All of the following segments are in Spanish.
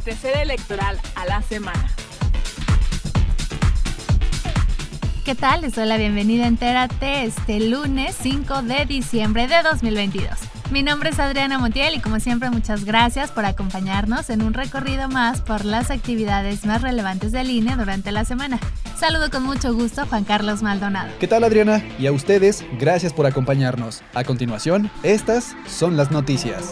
acontecer electoral a la semana. ¿Qué tal? Les doy la bienvenida a Entérate este lunes 5 de diciembre de 2022. Mi nombre es Adriana Montiel y como siempre muchas gracias por acompañarnos en un recorrido más por las actividades más relevantes del INE durante la semana. Saludo con mucho gusto a Juan Carlos Maldonado. ¿Qué tal, Adriana? Y a ustedes, gracias por acompañarnos. A continuación, estas son las noticias.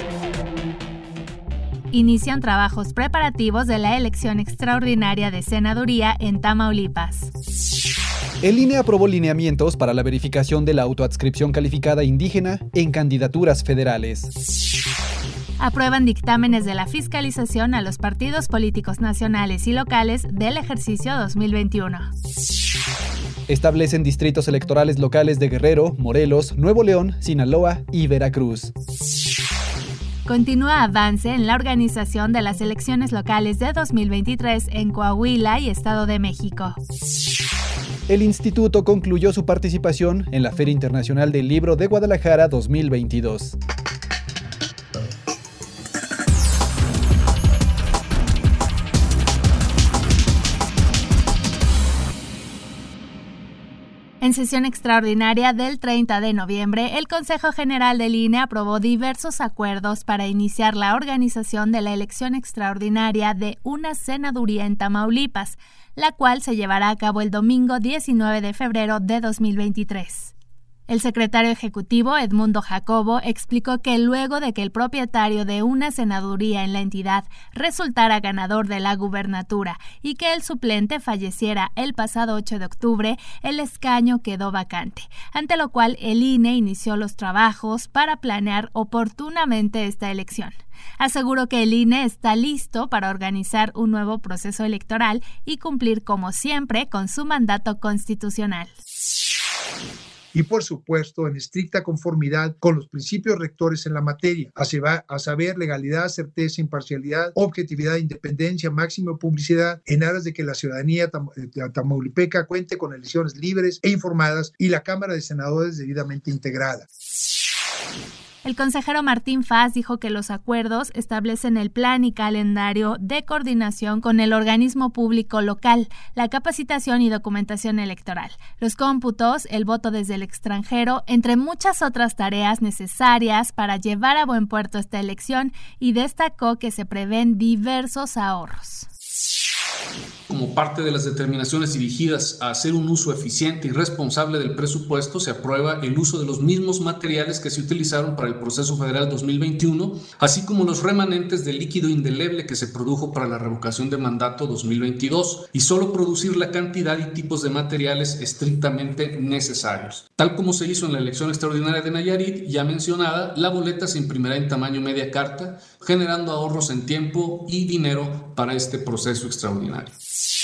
Inician trabajos preparativos de la elección extraordinaria de senaduría en Tamaulipas. El INE aprobó lineamientos para la verificación de la autoadscripción calificada indígena en candidaturas federales. Aprueban dictámenes de la fiscalización a los partidos políticos nacionales y locales del ejercicio 2021. Establecen distritos electorales locales de Guerrero, Morelos, Nuevo León, Sinaloa y Veracruz. Continúa avance en la organización de las elecciones locales de 2023 en Coahuila y Estado de México. El instituto concluyó su participación en la Feria Internacional del Libro de Guadalajara 2022. En sesión extraordinaria del 30 de noviembre, el Consejo General del INE aprobó diversos acuerdos para iniciar la organización de la elección extraordinaria de una senaduría en Tamaulipas, la cual se llevará a cabo el domingo 19 de febrero de 2023. El secretario ejecutivo, Edmundo Jacobo, explicó que luego de que el propietario de una senaduría en la entidad resultara ganador de la gubernatura y que el suplente falleciera el pasado 8 de octubre, el escaño quedó vacante, ante lo cual el INE inició los trabajos para planear oportunamente esta elección. Aseguró que el INE está listo para organizar un nuevo proceso electoral y cumplir como siempre con su mandato constitucional. Y por supuesto en estricta conformidad con los principios rectores en la materia, a saber legalidad, certeza, imparcialidad, objetividad, independencia, máxima publicidad, en aras de que la ciudadanía tamaulipeca cuente con elecciones libres e informadas y la Cámara de Senadores debidamente integrada. El consejero Martín Faz dijo que los acuerdos establecen el plan y calendario de coordinación con el organismo público local, la capacitación y documentación electoral, los cómputos, el voto desde el extranjero, entre muchas otras tareas necesarias para llevar a buen puerto esta elección, y destacó que se prevén diversos ahorros. Como parte de las determinaciones dirigidas a hacer un uso eficiente y responsable del presupuesto, se aprueba el uso de los mismos materiales que se utilizaron para el proceso federal 2021, así como los remanentes del líquido indeleble que se produjo para la revocación de mandato 2022, y solo producir la cantidad y tipos de materiales estrictamente necesarios. Tal como se hizo en la elección extraordinaria de Nayarit, ya mencionada, la boleta se imprimirá en tamaño media carta, generando ahorros en tiempo y dinero para este proceso extraordinario.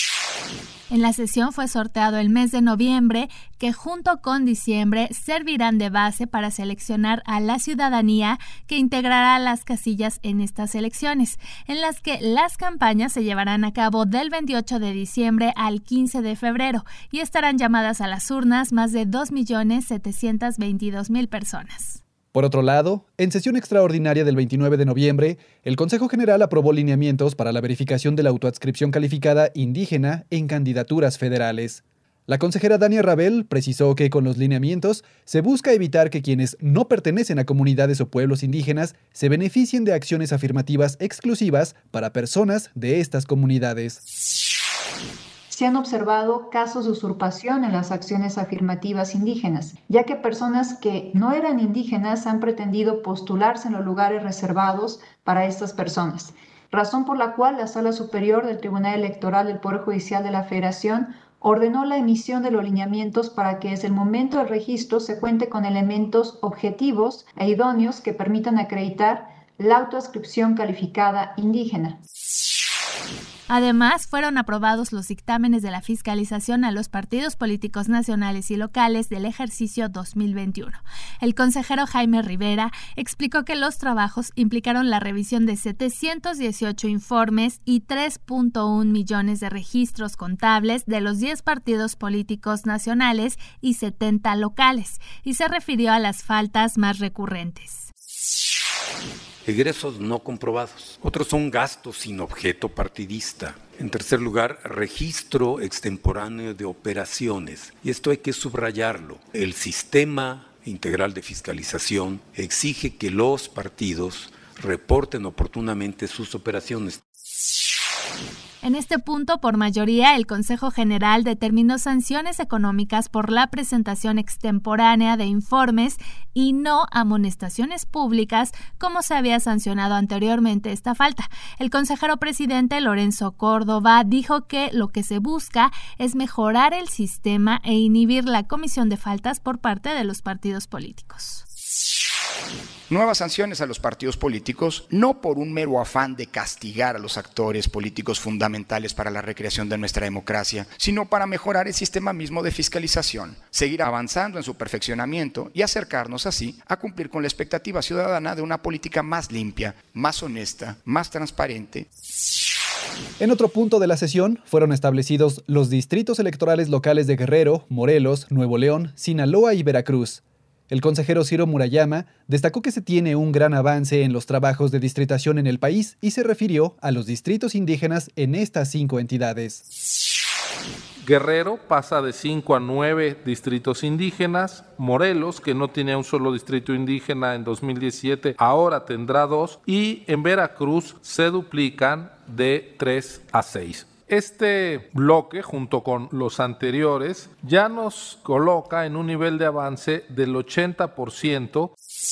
En la sesión fue sorteado el mes de noviembre, que junto con diciembre servirán de base para seleccionar a la ciudadanía que integrará las casillas en estas elecciones, en las que las campañas se llevarán a cabo del 28 de diciembre al 15 de febrero y estarán llamadas a las urnas más de 2.722.000 personas. Por otro lado, en sesión extraordinaria del 29 de noviembre, el Consejo General aprobó lineamientos para la verificación de la autoadscripción calificada indígena en candidaturas federales. La consejera Dania Rabel precisó que con los lineamientos se busca evitar que quienes no pertenecen a comunidades o pueblos indígenas se beneficien de acciones afirmativas exclusivas para personas de estas comunidades. Se han observado casos de usurpación en las acciones afirmativas indígenas, ya que personas que no eran indígenas han pretendido postularse en los lugares reservados para estas personas, razón por la cual la Sala Superior del Tribunal Electoral del Poder Judicial de la Federación ordenó la emisión de los lineamientos para que desde el momento del registro se cuente con elementos objetivos e idóneos que permitan acreditar la autoadscripción calificada indígena. Además, fueron aprobados los dictámenes de la fiscalización a los partidos políticos nacionales y locales del ejercicio 2021. El consejero Jaime Rivera explicó que los trabajos implicaron la revisión de 718 informes y 3.1 millones de registros contables de los 10 partidos políticos nacionales y 70 locales, y se refirió a las faltas más recurrentes. egresos no comprobados. Otros son gastos sin objeto partidista. En tercer lugar, registro extemporáneo de operaciones. Y esto hay que subrayarlo. El sistema integral de fiscalización exige que los partidos reporten oportunamente sus operaciones. En este punto, por mayoría, el Consejo General determinó sanciones económicas por la presentación extemporánea de informes y no amonestaciones públicas, como se había sancionado anteriormente esta falta. El consejero presidente Lorenzo Córdoba dijo que lo que se busca es mejorar el sistema e inhibir la comisión de faltas por parte de los partidos políticos. Nuevas sanciones a los partidos políticos, no por un mero afán de castigar a los actores políticos fundamentales para la recreación de nuestra democracia, sino para mejorar el sistema mismo de fiscalización, seguir avanzando en su perfeccionamiento y acercarnos así a cumplir con la expectativa ciudadana de una política más limpia, más honesta, más transparente. En otro punto de la sesión fueron establecidos los distritos electorales locales de Guerrero, Morelos, Nuevo León, Sinaloa y Veracruz. El consejero Ciro Murayama destacó que se tiene un gran avance en los trabajos de distritación en el país y se refirió a los distritos indígenas en estas 5 entidades. Guerrero pasa de 5 a 9 distritos indígenas. Morelos, que no tenía un solo distrito indígena en 2017, ahora tendrá 2. Y en Veracruz se duplican de 3 a 6. Este bloque, junto con los anteriores, ya nos coloca en un nivel de avance del 80%.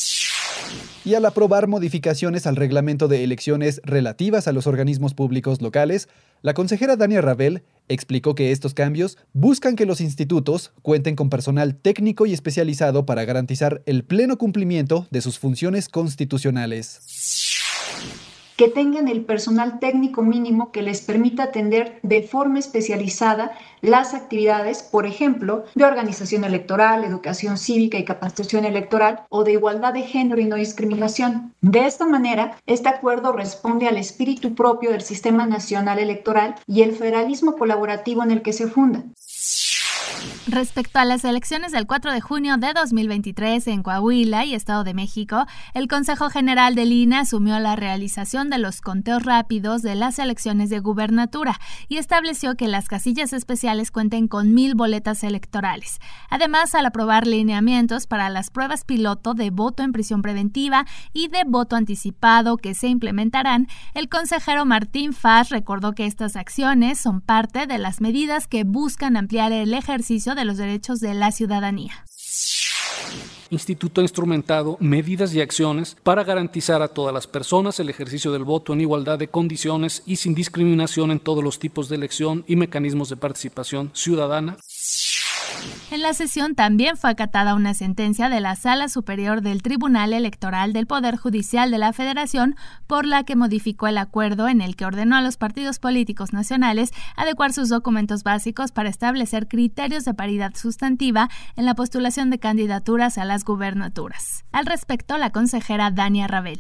Y al aprobar modificaciones al reglamento de elecciones relativas a los organismos públicos locales, la consejera Dania Rabel explicó que estos cambios buscan que los institutos cuenten con personal técnico y especializado para garantizar el pleno cumplimiento de sus funciones constitucionales. Que tengan el personal técnico mínimo que les permita atender de forma especializada las actividades, por ejemplo, de organización electoral, educación cívica y capacitación electoral o de igualdad de género y no discriminación. De esta manera, este acuerdo responde al espíritu propio del Sistema Nacional Electoral y el federalismo colaborativo en el que se funda. Respecto a las elecciones del 4 de junio de 2023 en Coahuila y Estado de México, el Consejo General del INE asumió la realización de los conteos rápidos de las elecciones de gubernatura y estableció que las casillas especiales cuenten con 1,000 boletas electorales. Además, al aprobar lineamientos para las pruebas piloto de voto en prisión preventiva y de voto anticipado que se implementarán, el consejero Martín Faz recordó que estas acciones son parte de las medidas que buscan ampliar el ejercicio de los derechos de la ciudadanía. Instituto ha instrumentado medidas y acciones para garantizar a todas las personas el ejercicio del voto en igualdad de condiciones y sin discriminación en todos los tipos de elección y mecanismos de participación ciudadana. En la sesión también fue acatada una sentencia de la Sala Superior del Tribunal Electoral del Poder Judicial de la Federación, por la que modificó el acuerdo en el que ordenó a los partidos políticos nacionales adecuar sus documentos básicos para establecer criterios de paridad sustantiva en la postulación de candidaturas a las gubernaturas. Al respecto, la consejera Dania Rabel.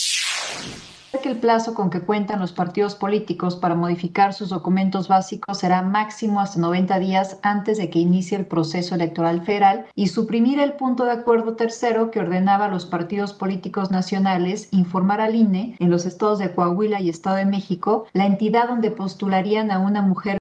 Que el plazo con que cuentan los partidos políticos para modificar sus documentos básicos será máximo hasta 90 días antes de que inicie el proceso electoral federal y suprimir el punto de acuerdo tercero que ordenaba a los partidos políticos nacionales informar al INE en los estados de Coahuila y Estado de México la entidad donde postularían a una mujer.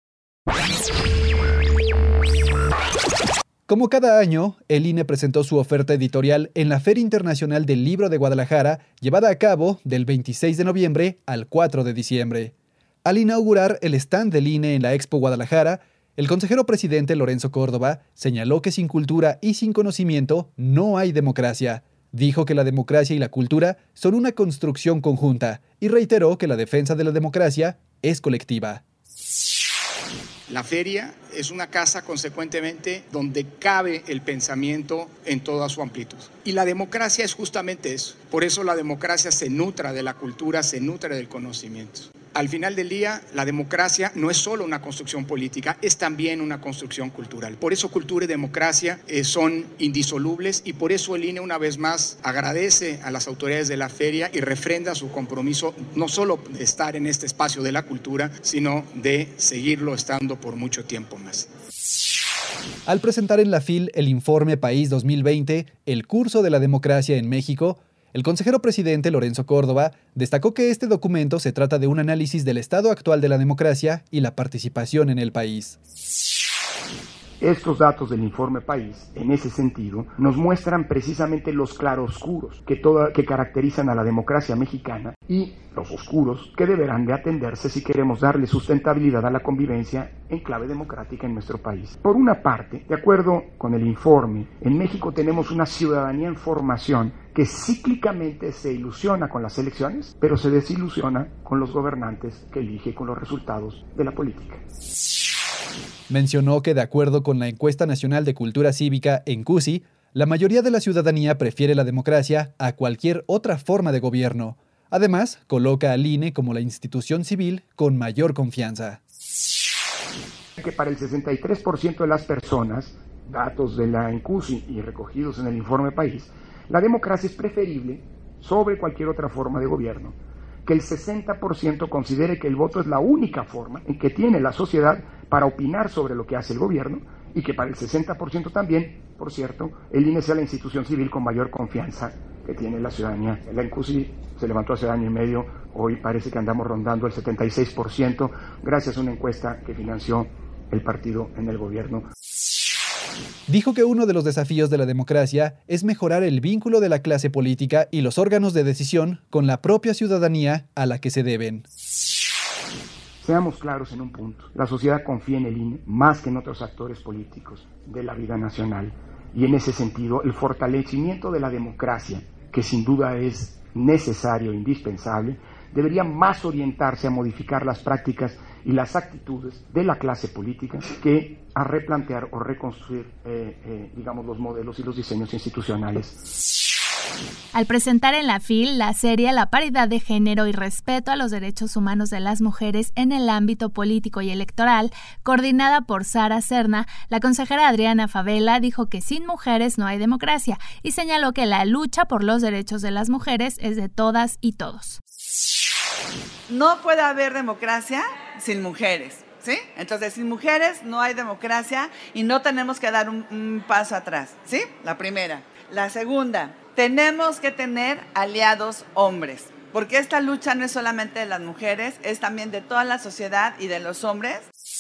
Como cada año, el INE presentó su oferta editorial en la Feria Internacional del Libro de Guadalajara, llevada a cabo del 26 de noviembre al 4 de diciembre. Al inaugurar el stand del INE en la Expo Guadalajara, el consejero presidente Lorenzo Córdoba señaló que sin cultura y sin conocimiento no hay democracia. Dijo que la democracia y la cultura son una construcción conjunta y reiteró que la defensa de la democracia es colectiva. La feria es una casa, consecuentemente, donde cabe el pensamiento en toda su amplitud. Y la democracia es justamente eso. Por eso la democracia se nutre de la cultura, se nutre del conocimiento. Al final del día, la democracia no es solo una construcción política, es también una construcción cultural. Por eso cultura y democracia son indisolubles y por eso el INE una vez más agradece a las autoridades de la feria y refrenda su compromiso no solo de estar en este espacio de la cultura, sino de seguirlo estando por mucho tiempo más. Al presentar en la FIL el informe País 2020, el curso de la democracia en México, El consejero presidente Lorenzo Córdoba destacó que este documento se trata de un análisis del estado actual de la democracia y la participación en el país. Estos datos del informe País, en ese sentido, nos muestran precisamente los claroscuros que caracterizan a la democracia mexicana y los oscuros que deberán de atenderse si queremos darle sustentabilidad a la convivencia en clave democrática en nuestro país. Por una parte, de acuerdo con el informe, en México tenemos una ciudadanía en formación que cíclicamente se ilusiona con las elecciones, pero se desilusiona con los gobernantes que elige con los resultados de la política. Mencionó que de acuerdo con la Encuesta Nacional de Cultura Cívica, ENCUCI, la mayoría de la ciudadanía prefiere la democracia a cualquier otra forma de gobierno. Además, coloca al INE como la institución civil con mayor confianza. Que para el 63% de las personas, datos de la ENCUCI y recogidos en el informe País, la democracia es preferible sobre cualquier otra forma de gobierno. Que el 60% considere que el voto es la única forma en que tiene la sociedad para opinar sobre lo que hace el gobierno y que para el 60% también, por cierto, el INE sea la institución civil con mayor confianza que tiene la ciudadanía. La ENCUCI se levantó hace año y medio, hoy parece que andamos rondando el 76% gracias a una encuesta que financió el partido en el gobierno. Dijo que uno de los desafíos de la democracia es mejorar el vínculo de la clase política y los órganos de decisión con la propia ciudadanía a la que se deben. Seamos claros en un punto. La sociedad confía en el INE más que en otros actores políticos de la vida nacional. Y en ese sentido, el fortalecimiento de la democracia, que sin duda es necesario e indispensable, debería más orientarse a modificar las prácticas y las actitudes de la clase política que a replantear o reconstruir, los modelos y los diseños institucionales. Al presentar en la FIL la serie La paridad de género y respeto a los derechos humanos de las mujeres en el ámbito político y electoral, coordinada por Sara Serna, la consejera Adriana Favela dijo que sin mujeres no hay democracia y señaló que la lucha por los derechos de las mujeres es de todas y todos. No puede haber democracia sin mujeres, ¿sí? Entonces, sin mujeres no hay democracia y no tenemos que dar un paso atrás, ¿sí? La primera. La segunda, tenemos que tener aliados hombres, porque esta lucha no es solamente de las mujeres, es también de toda la sociedad y de los hombres.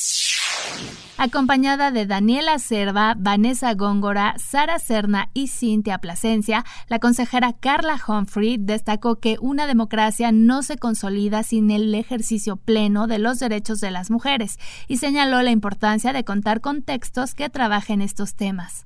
Acompañada de Daniela Cerva, Vanessa Góngora, Sara Serna y Cintia Plasencia, la consejera Carla Humphrey destacó que una democracia no se consolida sin el ejercicio pleno de los derechos de las mujeres y señaló la importancia de contar con textos que trabajen estos temas.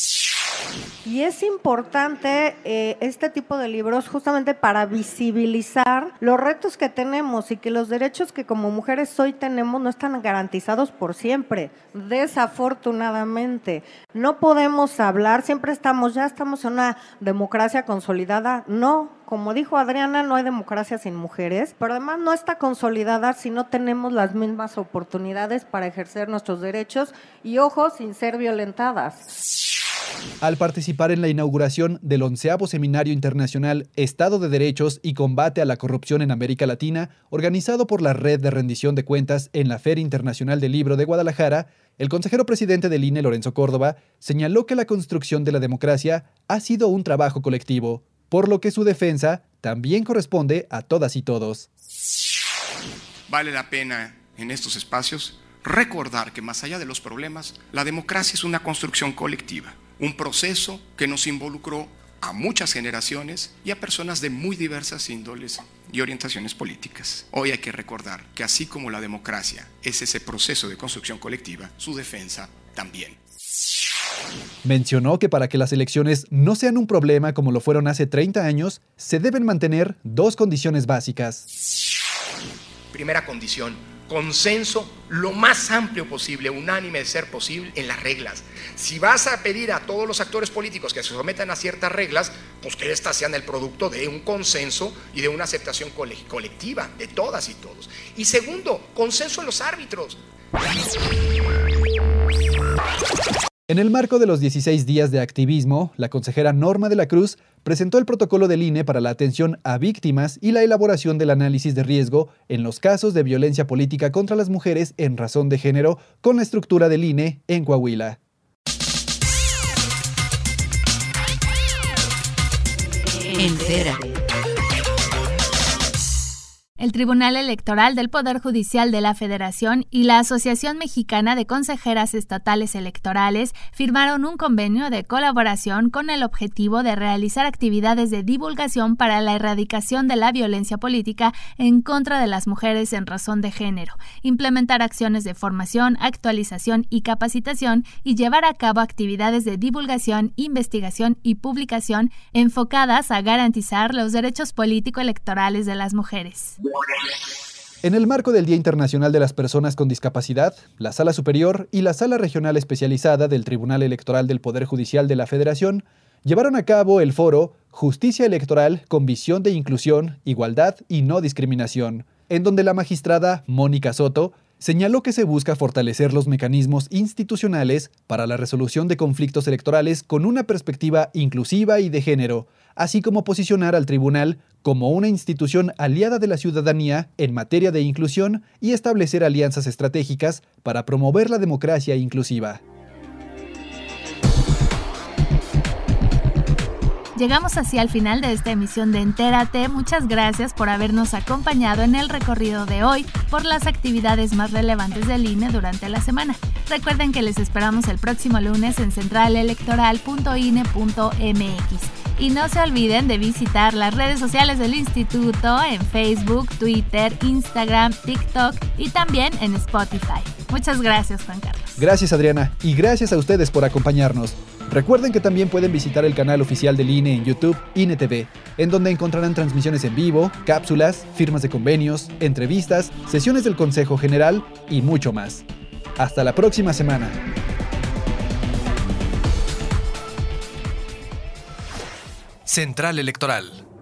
Y es importante este tipo de libros justamente para visibilizar los retos que tenemos y que los derechos que como mujeres hoy tenemos no están garantizados por siempre, desafortunadamente. No podemos hablar, siempre ya estamos en una democracia consolidada, no. Como dijo Adriana, no hay democracia sin mujeres, pero además no está consolidada si no tenemos las mismas oportunidades para ejercer nuestros derechos y, ojo, sin ser violentadas. Al participar en la inauguración del 11º Seminario Internacional Estado de Derechos y Combate a la Corrupción en América Latina, organizado por la Red de Rendición de Cuentas en la Feria Internacional del Libro de Guadalajara, el consejero presidente del INE, Lorenzo Córdoba, señaló que la construcción de la democracia ha sido un trabajo colectivo, por lo que su defensa también corresponde a todas y todos. Vale la pena en estos espacios recordar que más allá de los problemas, la democracia es una construcción colectiva. Un proceso que nos involucró a muchas generaciones y a personas de muy diversas índoles y orientaciones políticas. Hoy hay que recordar que así como la democracia es ese proceso de construcción colectiva, su defensa también. Mencionó que para que las elecciones no sean un problema como lo fueron hace 30 años, se deben mantener dos condiciones básicas. Primera condición, consenso lo más amplio posible, unánime de ser posible en las reglas. Si vas a pedir a todos los actores políticos que se sometan a ciertas reglas, pues que éstas sean el producto de un consenso y de una aceptación colectiva de todas y todos. Y segundo, consenso en los árbitros. En el marco de los 16 días de activismo, la consejera Norma de la Cruz presentó el protocolo del INE para la atención a víctimas y la elaboración del análisis de riesgo en los casos de violencia política contra las mujeres en razón de género con la estructura del INE en Coahuila. Entérate. El Tribunal Electoral del Poder Judicial de la Federación y la Asociación Mexicana de Consejeras Estatales Electorales firmaron un convenio de colaboración con el objetivo de realizar actividades de divulgación para la erradicación de la violencia política en contra de las mujeres en razón de género, implementar acciones de formación, actualización y capacitación y llevar a cabo actividades de divulgación, investigación y publicación enfocadas a garantizar los derechos político-electorales de las mujeres. En el marco del Día Internacional de las Personas con Discapacidad, la Sala Superior y la Sala Regional Especializada del Tribunal Electoral del Poder Judicial de la Federación llevaron a cabo el foro Justicia Electoral con Visión de Inclusión, Igualdad y No Discriminación, en donde la magistrada Mónica Soto señaló que se busca fortalecer los mecanismos institucionales para la resolución de conflictos electorales con una perspectiva inclusiva y de género, así como posicionar al tribunal como una institución aliada de la ciudadanía en materia de inclusión y establecer alianzas estratégicas para promover la democracia inclusiva. Llegamos así al final de esta emisión de Entérate. Muchas gracias por habernos acompañado en el recorrido de hoy por las actividades más relevantes del INE durante la semana. Recuerden que les esperamos el próximo lunes en centralelectoral.ine.mx. Y no se olviden de visitar las redes sociales del Instituto en Facebook, Twitter, Instagram, TikTok y también en Spotify. Muchas gracias, Juan Carlos. Gracias, Adriana, y gracias a ustedes por acompañarnos. Recuerden que también pueden visitar el canal oficial del INE en YouTube, INE TV, en donde encontrarán transmisiones en vivo, cápsulas, firmas de convenios, entrevistas, sesiones del Consejo General y mucho más. Hasta la próxima semana. Central Electoral.